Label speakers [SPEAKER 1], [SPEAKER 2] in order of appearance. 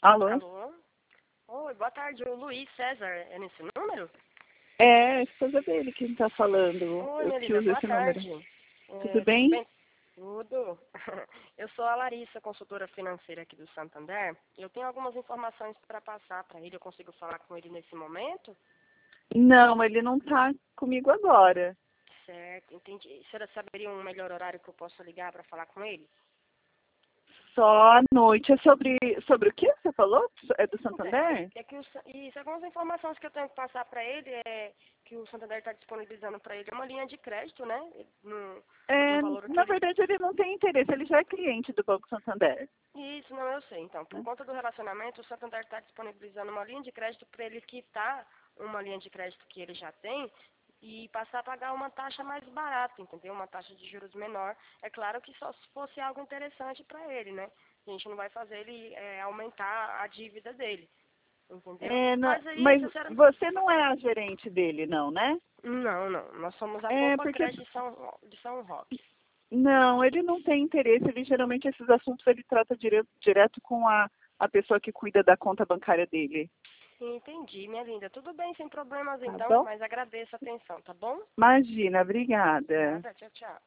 [SPEAKER 1] Alô?
[SPEAKER 2] Alô? Oi, boa tarde. O Luiz César é nesse número?
[SPEAKER 1] É a esposa dele que está falando.
[SPEAKER 2] Oi,
[SPEAKER 1] Eu
[SPEAKER 2] minha
[SPEAKER 1] que
[SPEAKER 2] linda,
[SPEAKER 1] uso
[SPEAKER 2] boa
[SPEAKER 1] esse número.
[SPEAKER 2] tarde.
[SPEAKER 1] Tudo
[SPEAKER 2] Tudo
[SPEAKER 1] bem?
[SPEAKER 2] bem? Tudo. Eu sou a Larissa, consultora financeira aqui do Santander. Eu tenho algumas informações para passar para ele. Eu consigo falar com ele nesse momento?
[SPEAKER 1] Não, ele não está comigo agora.
[SPEAKER 2] Certo, entendi. Você saberia um melhor horário que eu possa ligar para falar com ele?
[SPEAKER 1] Só à noite. É sobre o que você falou? É do
[SPEAKER 2] Então,
[SPEAKER 1] Santander?
[SPEAKER 2] é que isso, algumas informações que eu tenho que passar para ele é que o Santander está disponibilizando para ele uma linha de crédito, né? De um
[SPEAKER 1] É,
[SPEAKER 2] valor que
[SPEAKER 1] na
[SPEAKER 2] ele.
[SPEAKER 1] verdade, ele não tem interesse. Ele já é cliente do Banco Santander.
[SPEAKER 2] Isso, não, eu sei. Então, por
[SPEAKER 1] Né?
[SPEAKER 2] conta do relacionamento, o Santander está disponibilizando uma linha de crédito para ele quitar uma linha de crédito que ele já tem e passar a pagar uma taxa mais barata, entendeu? Uma taxa de juros menor. É claro que só se fosse algo interessante para ele, né? A gente não vai fazer ele aumentar a dívida dele, entendeu?
[SPEAKER 1] É,
[SPEAKER 2] Mas aí,
[SPEAKER 1] mas
[SPEAKER 2] se a senhora.
[SPEAKER 1] você não é a gerente dele, não, né?
[SPEAKER 2] Não, não. Nós somos a
[SPEAKER 1] É,
[SPEAKER 2] Poupa
[SPEAKER 1] porque
[SPEAKER 2] Crédito de São Roque.
[SPEAKER 1] não, ele não tem interesse. Ele geralmente esses assuntos ele trata direto com a pessoa que cuida da conta bancária dele.
[SPEAKER 2] Entendi, minha linda. Tudo bem, sem problemas
[SPEAKER 1] Tá
[SPEAKER 2] então,
[SPEAKER 1] bom?
[SPEAKER 2] mas agradeço a atenção, tá bom?
[SPEAKER 1] Imagina, obrigada.
[SPEAKER 2] Nada, tchau, tchau.